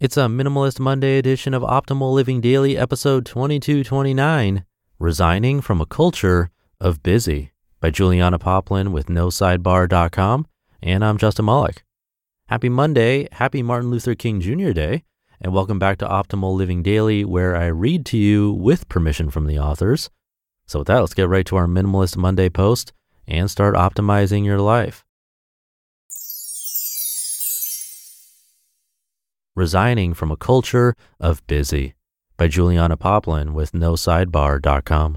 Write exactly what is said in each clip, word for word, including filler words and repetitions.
It's a Minimalist Monday edition of Optimal Living Daily, episode twenty-two twenty-nine, Resigning from a Culture of Busy, by Juliana Poplin with no sidebar dot com, and I'm Justin Malik. Happy Monday, happy Martin Luther King Junior Day, and welcome back to Optimal Living Daily, where I read to you with permission from the authors. So with that, let's get right to our Minimalist Monday post and start optimizing your life. Resigning from a Culture of Busy, by Juliana Poplin with no sidebar dot com.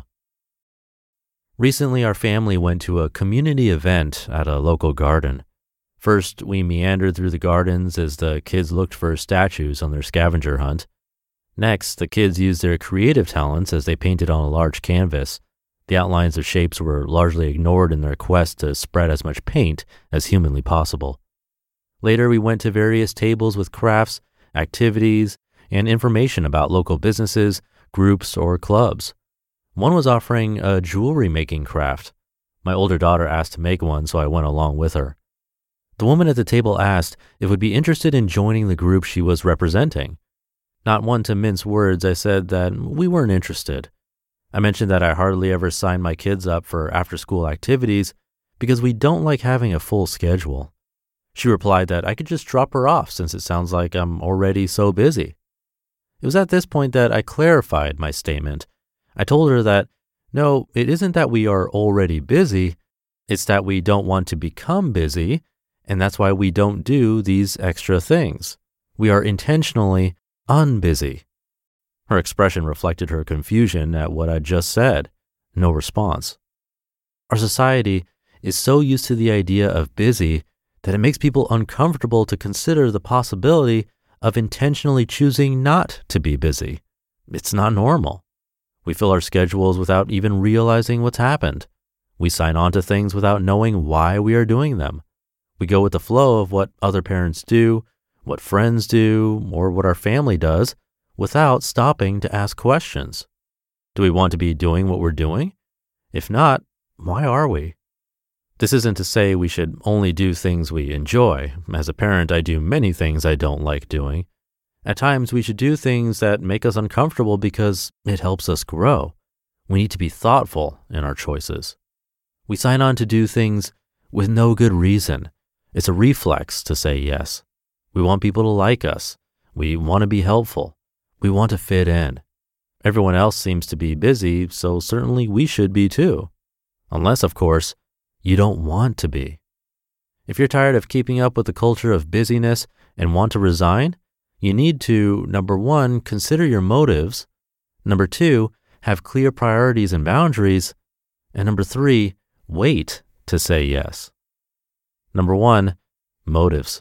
Recently, our family went to a community event at a local garden. First, we meandered through the gardens as the kids looked for statues on their scavenger hunt. Next, the kids used their creative talents as they painted on a large canvas. The outlines of shapes were largely ignored in their quest to spread as much paint as humanly possible. Later, we went to various tables with crafts, activities, and information about local businesses, groups, or clubs. One was offering a jewelry making craft. My older daughter asked to make one, so I went along with her. The woman at the table asked if would be interested in joining the group she was representing. Not one to mince words, I said that we weren't interested. I mentioned that I hardly ever sign my kids up for after-school activities because we don't like having a full schedule. She replied that I could just drop her off since it sounds like I'm already so busy. It was at this point that I clarified my statement. I told her that, no, it isn't that we are already busy, it's that we don't want to become busy, and that's why we don't do these extra things. We are intentionally unbusy. Her expression reflected her confusion at what I just said. No response. Our society is so used to the idea of busy that it makes people uncomfortable to consider the possibility of intentionally choosing not to be busy. It's not normal. We fill our schedules without even realizing what's happened. We sign on to things without knowing why we are doing them. We go with the flow of what other parents do, what friends do, or what our family does, without stopping to ask questions. Do we want to be doing what we're doing? If not, why are we? This isn't to say we should only do things we enjoy. As a parent, I do many things I don't like doing. At times, we should do things that make us uncomfortable because it helps us grow. We need to be thoughtful in our choices. We sign on to do things with no good reason. It's a reflex to say yes. We want people to like us. We want to be helpful. We want to fit in. Everyone else seems to be busy, so certainly we should be too. Unless, of course, you don't want to be. If you're tired of keeping up with the culture of busyness and want to resign, you need to, number one, consider your motives. Number two, have clear priorities and boundaries. And number three, wait to say yes. Number one, motives.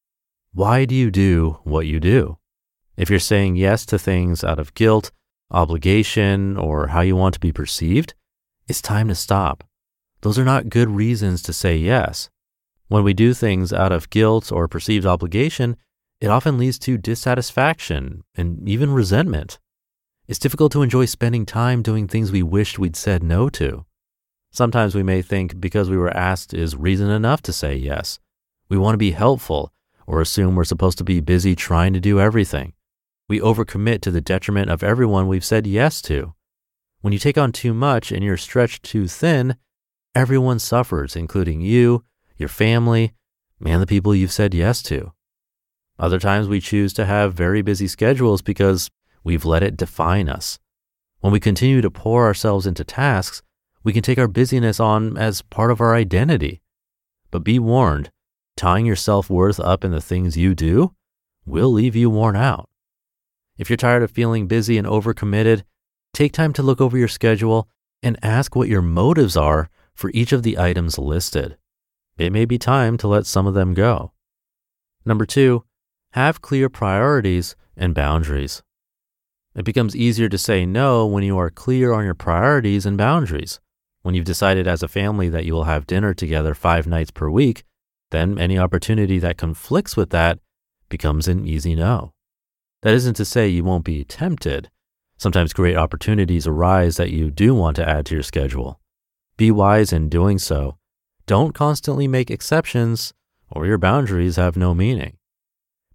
Why do you do what you do? If you're saying yes to things out of guilt, obligation, or how you want to be perceived, it's time to stop. Those are not good reasons to say yes. When we do things out of guilt or perceived obligation, it often leads to dissatisfaction and even resentment. It's difficult to enjoy spending time doing things we wished we'd said no to. Sometimes we may think because we were asked is reason enough to say yes. We want to be helpful or assume we're supposed to be busy trying to do everything. We overcommit to the detriment of everyone we've said yes to. When you take on too much and you're stretched too thin, everyone suffers, including you, your family, and the people you've said yes to. Other times we choose to have very busy schedules because we've let it define us. When we continue to pour ourselves into tasks, we can take our busyness on as part of our identity. But be warned, tying your self-worth up in the things you do will leave you worn out. If you're tired of feeling busy and overcommitted, take time to look over your schedule and ask what your motives are for each of the items listed. It may be time to let some of them go. Number two, have clear priorities and boundaries. It becomes easier to say no when you are clear on your priorities and boundaries. When you've decided as a family that you will have dinner together five nights per week, then any opportunity that conflicts with that becomes an easy no. That isn't to say you won't be tempted. Sometimes great opportunities arise that you do want to add to your schedule. Be wise in doing so. Don't constantly make exceptions, or your boundaries have no meaning.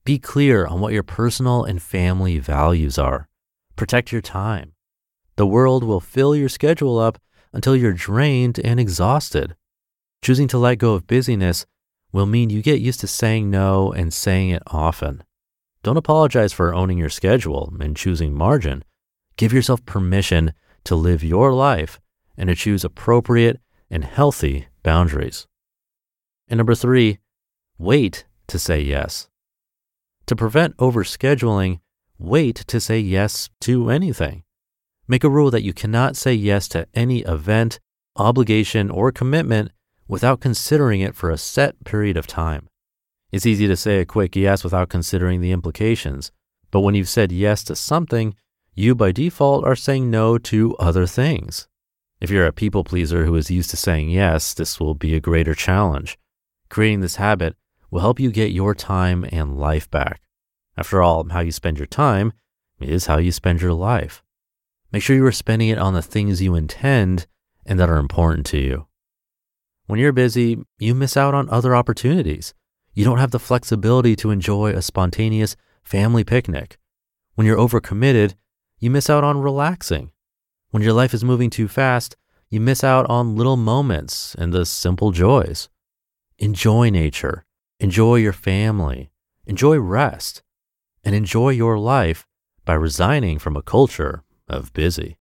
Be clear on what your personal and family values are. Protect your time. The world will fill your schedule up until you're drained and exhausted. Choosing to let go of busyness will mean you get used to saying no and saying it often. Don't apologize for owning your schedule and choosing margin. Give yourself permission to live your life and to choose appropriate and healthy boundaries. And number three, wait to say yes. To prevent overscheduling, wait to say yes to anything. Make a rule that you cannot say yes to any event, obligation, or commitment without considering it for a set period of time. It's easy to say a quick yes without considering the implications, but when you've said yes to something, you by default are saying no to other things. If you're a people pleaser who is used to saying yes, this will be a greater challenge. Creating this habit will help you get your time and life back. After all, how you spend your time is how you spend your life. Make sure you are spending it on the things you intend and that are important to you. When you're busy, you miss out on other opportunities. You don't have the flexibility to enjoy a spontaneous family picnic. When you're overcommitted, you miss out on relaxing. When your life is moving too fast, you miss out on little moments and the simple joys. Enjoy nature, enjoy your family, enjoy rest, and enjoy your life by resigning from a culture of busy.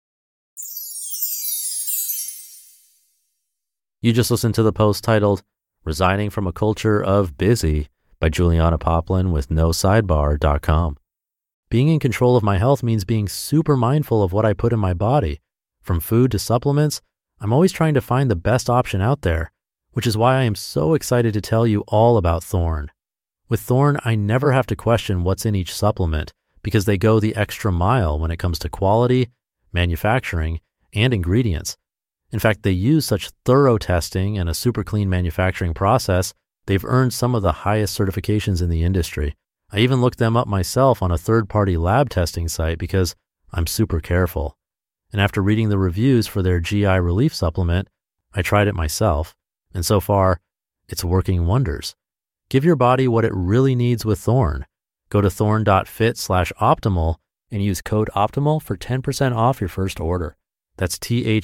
You just listened to the post titled Resigning from a Culture of Busy by Juliana Poplin with no sidebar dot com. Being in control of my health means being super mindful of what I put in my body. From food to supplements, I'm always trying to find the best option out there, which is why I am so excited to tell you all about Thorne. With Thorne, I never have to question what's in each supplement because they go the extra mile when it comes to quality, manufacturing, and ingredients. In fact, they use such thorough testing and a super clean manufacturing process, they've earned some of the highest certifications in the industry. I even looked them up myself on a third-party lab testing site because I'm super careful. And after reading the reviews for their G I relief supplement, I tried it myself, and so far, it's working wonders. Give your body what it really needs with Thorne. Go to thorne.fit slash optimal and use code OPTIMAL for ten percent off your first order. That's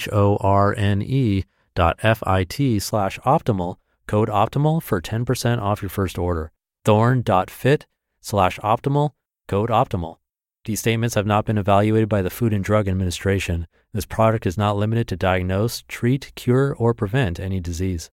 T-H-O-R-N-E dot F-I-T slash optimal, code OPTIMAL for ten percent off your first order. Thorne.fit slash optimal, code OPTIMAL. These statements have not been evaluated by the Food and Drug Administration. This product is not limited to diagnose, treat, cure, or prevent any disease.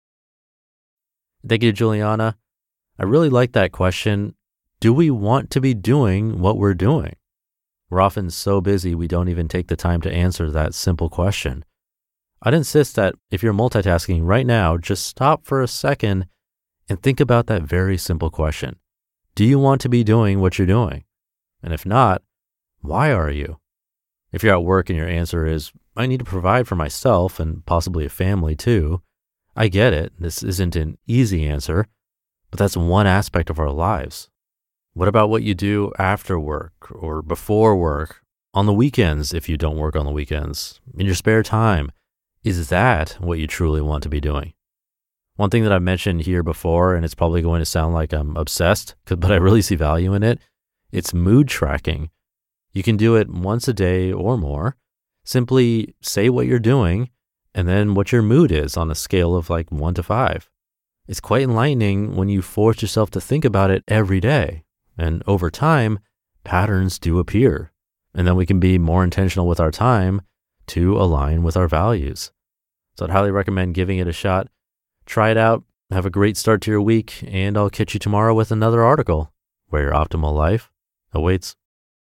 Thank you, Juliana. I really like that question. Do we want to be doing what we're doing? We're often so busy we don't even take the time to answer that simple question. I'd insist that if you're multitasking right now, just stop for a second and think about that very simple question. Do you want to be doing what you're doing? And if not, why are you? If you're at work and your answer is, I need to provide for myself and possibly a family too, I get it. This isn't an easy answer, but that's one aspect of our lives. What about what you do after work or before work, on the weekends if you don't work on the weekends, in your spare time? Is that what you truly want to be doing? One thing that I've mentioned here before, and it's probably going to sound like I'm obsessed, but I really see value in it, it's mood tracking. You can do it once a day or more. Simply say what you're doing and then what your mood is on a scale of like one to five. It's quite enlightening when you force yourself to think about it every day. And over time, patterns do appear. And then we can be more intentional with our time to align with our values. So I'd highly recommend giving it a shot. Try it out. Have a great start to your week. And I'll catch you tomorrow with another article where your optimal life awaits.